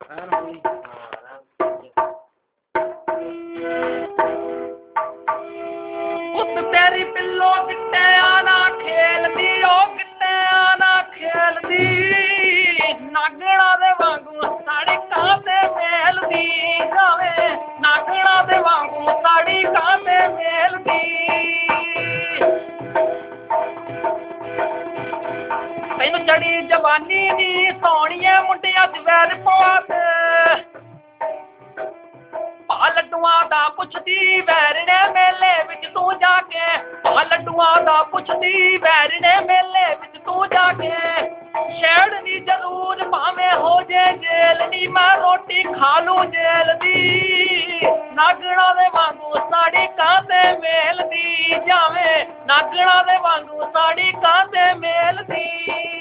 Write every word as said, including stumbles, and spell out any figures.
ਪੁੱਤ ਤੇਰੀ ਪਿੱਲੋ ਗਿੱਟਿਆਂ ਨਾਲ ਖੇਲਦੀ, ਉਹ ਗਿੱਟਿਆਂ ਨਾਲ ਖੇਲਦੀ, ਨਾਗਣਾ ਦੇ ਵਾਂਗੂ ਸੜਕਾਂ ਤੇ ਮੇਲਦੀ ਜਾਵੇ, ਨਾਗਣਾ ਦੇ ਵਾਂਗੂ ਸੜਕਾਂ ਤੇ ਮੇਲਦੀ। ਤੈਨੂੰ ਚੜੀ ਜਵਾਨੀ ਦੀ ਸੋਹਣੀਏ ਮੁੰਡਿਆਂ ਚ ਵੈਰ ਪਵਾ ਦੇ, ਭਾ ਲੱਡੂਆਂ ਦਾ ਪੁੱਛਦੀ ਵੈਰਣੇ ਮੇਲੇ ਵਿੱਚ ਤੂੰ ਜਾ ਕੇ, ਭਾ ਲੱਡੂਆਂ ਦਾ ਪੁੱਛਦੀ ਵੈਰਣੇ ਮੇਲੇ ਵਿੱਚ ਤੂੰ ਜਾ ਕੇ, ਛੇੜਨੀ ਜ਼ਰੂਰ ਭਾਵੇਂ ਹੋ ਜੇ ਜੇਲ ਨੀ, ਮੈਂ ਰੋਟੀ ਖਾ ਲੂ ਜੇਲ ਦੀ, ਨਾਗਣਾ ਦੇ ਵਾਂਗੂ ਸਾੜੀ ਕਾਂ ਤੇ ਮੇਲਦੀ ਜਾਵੇ, ਨਾਗਣਾ ਦੇ ਵਾਂਗੂ ਸਾੜੀ ਕਾਂ ਤੇ ਮੇਲਦੀ।